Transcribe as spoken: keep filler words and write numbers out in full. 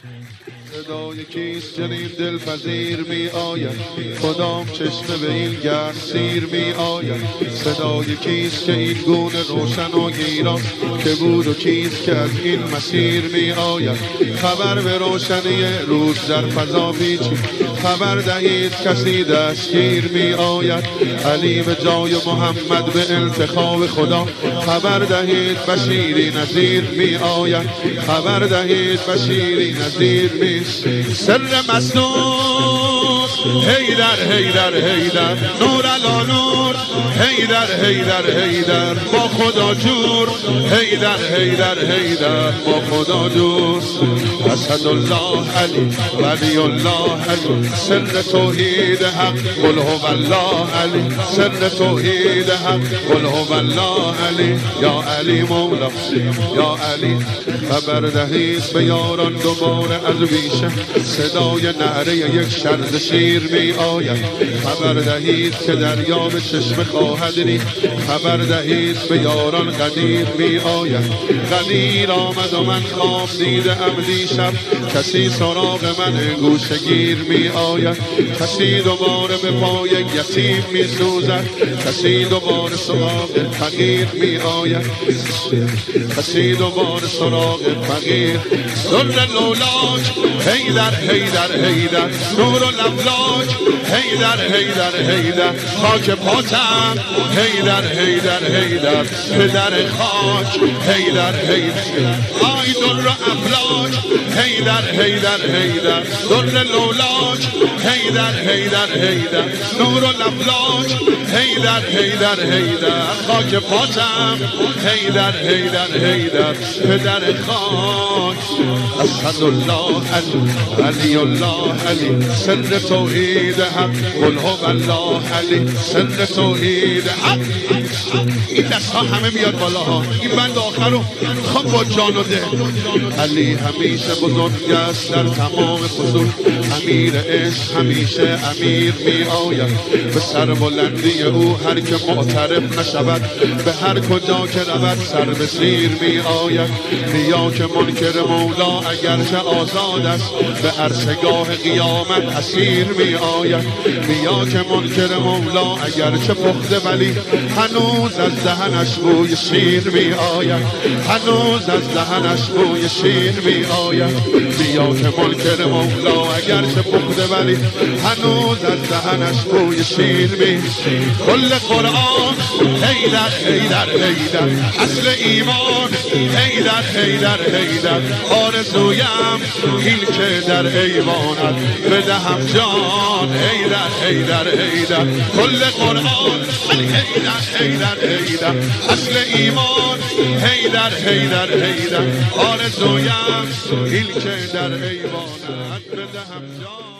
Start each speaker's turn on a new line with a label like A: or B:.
A: صدای کیست چنین دلپذیر می آید، کدام چشمه به این گرم سیر می آید. صدای کیست که این گونه روشن و گیرا که بود و کیست که از این مسیر می آید. خبر به روشنی روز در فضا پیچی، خبر دهید کسی دستگیر می آید. علی به جای محمد به انتخاب خدا، خبر دهید بشیری نذیر می آید. خبر دهید بشیری نذیر می. سر مصنوع حیدر حیدر حیدر، نور علا نور حیدر حیدر حیدر، با خدا جور حیدر حیدر حیدر، با خدا جور. اسد الله علی ولی الله علی، سر توحید حق قل هو الله علی، سر توحید حق قل هو الله علی. یا علی مولا یا علی، خبر دهید به یاران دوباره از بیشه، صدای نعره یک شرد شیر می آید. خبر دهید که دریا به چشم خواهد ریخت، خبر دهید به یاران قدیر می آید. قدیر آمد و من خواب دیدم دیشب، کسی سراغ من گوشه گیر می آید. کسی دوباره به پای یتیم می سوزد، کسی دوباره سراغ فقیر می آید. کسی دوباره سراغ فقیر. ذل لولاک حیدر حیدر حیدر، نور و لولاک حیدر حیدر حیدر، خاک پاتم حیدر حیدر حیدر، پدر خاک حیدر حیدر. آی در و افلاک حیدر حیدر حیدر، ذل لولاک حیدر حیدر حیدر، نور و لولاک حیدر حیدر حیدر، خاک پاتم حیدر حیدر حیدر، پدر خاک. اسد الله علی علی الله علی، سر توحید حق قل هو الله علی، سر توحید حق. این دست ها همه میاد بالا ها، این بند آخر رو خب با جان و دل. علی همیشه بزرگ است در تمام خصوص، امیر عشق همیشه امیر می آید. به سر بلندی او هر که معترف نشود، به هر کجا که رود سر به سیر می آید. بیا که منکر مولا اگرچه آزاد است، به عرصگاه قیامت اسیر می آید. بیا که منکر مولا اگرچه پخته ولی هنوز از دهنش بوی شیر می آید، هنوز از دهنش بوی شیر می آید. بیا که منکر مولا اگرچه پخته ولی هنوز از دهنش بوی شیر می. کل قرآن حیدر حیدر حیدر، اصل ایمان حیدر حیدر حیدر. آرزویم این که در ایوانت بدهم جان حیدر حیدر حیدر. کل قرآن حیدر حیدر حیدر، اصل ایمان حیدر حیدر حیدر. آرزویم این که در ایوانت بدهم جان.